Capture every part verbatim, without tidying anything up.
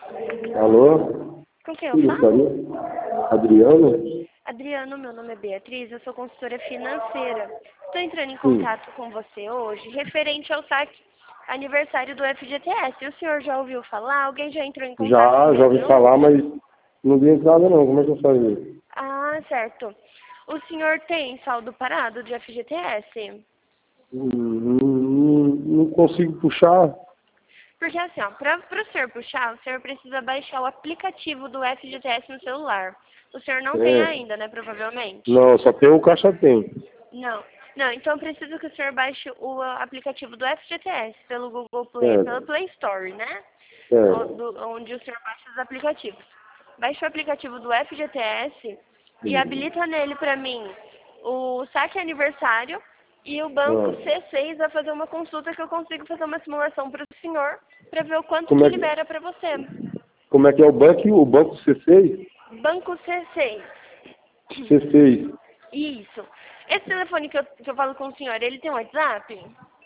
Alô? Com quem eu falo? Adriano? Adriano, meu nome é Beatriz, eu sou consultora financeira. Estou entrando em Sim. contato com você hoje, referente ao saque aniversário do F G T S. O senhor já ouviu falar? Alguém já entrou em contato Já, com já ouvi você falar, hoje? mas não vi entrada não. Como é que eu faço? Ah, certo. O senhor tem saldo parado de F G T S? Hum, Não, não consigo puxar. Porque assim, ó, para o senhor puxar, o senhor precisa baixar o aplicativo do F G T S no celular. O senhor não tem É. ainda, né, provavelmente? Não, só tem o Caixa Tem. Não. Não, então preciso que o senhor baixe o ah, aplicativo do F G T S pelo Google Play, pela Certo, Play Store, né? O- certo. do- Onde o senhor baixa os aplicativos. Baixe o aplicativo do F G T S e Hum. habilita nele para mim o saque aniversário e o banco Ah. C seis a fazer uma consulta que eu consigo fazer uma simulação para o senhor para ver o quanto Como que é que, libera para você. como é que é o banco? O banco C seis? Banco C seis. C seis. Isso. Esse telefone que eu, que eu falo com o senhor, ele tem WhatsApp?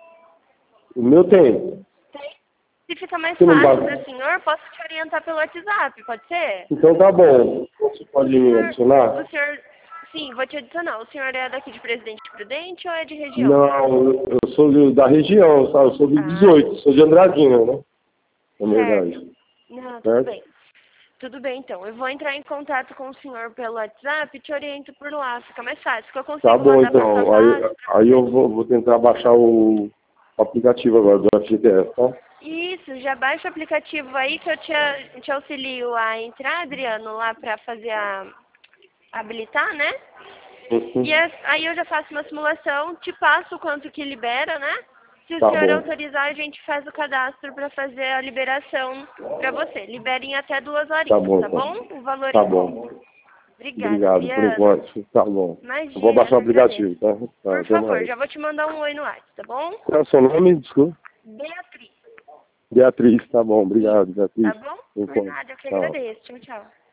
O meu tem. Tem. Se fica mais Você não fácil para o bate? senhor, posso te orientar pelo WhatsApp, pode ser? Então tá bom. Você O pode me senhor, o adicionar? senhor, sim, vou te adicionar. O senhor é daqui de Presidente Prudente ou é de região? Não, eu sou de- da região, sabe? Eu sou de Ah, dezoito, sou de Andradina, né? Na certo. verdade. Não, tudo Certo? bem. Tudo bem, então. Eu vou entrar em contato com o senhor pelo WhatsApp e te oriento por lá. Fica mais fácil, que eu Tá consigo bom, mandar passo a então. Aí, passo para aí você. eu vou, vou tentar baixar o aplicativo agora do F G T S, tá? Isso, já baixa o aplicativo aí que eu te, a- te auxilio a entrar, Adriano, lá para fazer a habilitar, né? E Uhum. é- aí eu já faço uma simulação, te passo o quanto que libera, né? Se o Tá senhor bom. autorizar, a gente faz o cadastro para fazer a liberação para você. Libere em até duas Tá horinhas, bom, tá então. bom? O valor Tá em bom. conta. Obrigada, Obrigado por Adriano. enquanto. Tá bom. Eu vou baixar o Imagina, agradeço. aplicativo, tá? Tá, Por até favor, mais. já vou te mandar um oi no WhatsApp, tá bom? Qual é o seu nome? Desculpa. Beatriz. Beatriz, tá bom. Isso, Obrigado, tá Beatriz. bom? Por Por enquanto. nada, eu que Tchau. agradeço. Tchau, tchau.